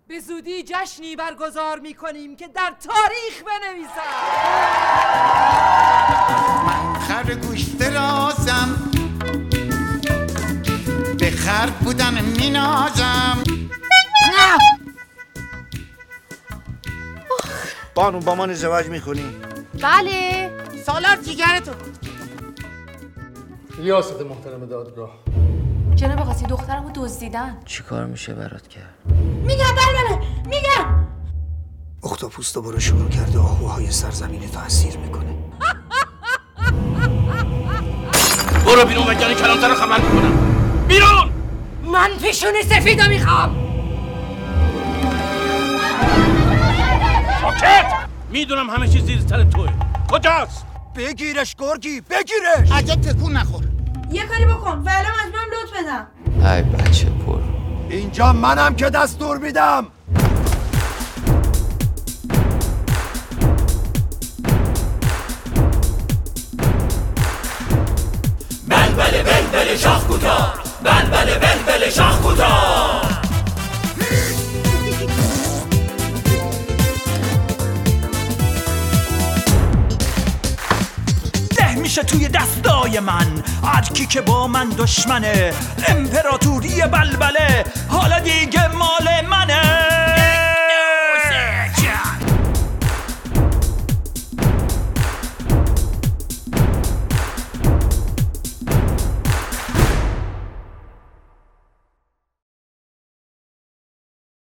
به زودی جشنی برگزار میکنیم که در تاریخ بنویسم. من خر گوشت رازم، به خر بودن مینازم. بانو با من ازدواج میکنی؟ بله. سالار جیگرتون. ریاست محترم دادگاه، جناب قاضی دخترمو دزدیدن. چی کار میشه برات کرد؟ میگم بله میگم. اختاپوس دوباره شروع کرده آهوهای سرزمین تو اسیر میکنه. برو بیرون و جان کلانتر رو خبر میکنم. بیرون! من پیشونی سفیدو میخوام. ساکت! میدونم همه چیز زیر سر توه. کجاست؟ بگیرش گرگی، بگیرش! عجب تکون نخور. یه کاری بکن و الان از من لطف بدم. ای بچه پر. اینجا منم که دستور میدم. بلبل بلبل شاخ کوتاه، بلبل بلبل شاخ کوتاه. میشه توی دستای من هر کی که با من دشمنه. امپراتوری بلبله حالا دیگه مال منه.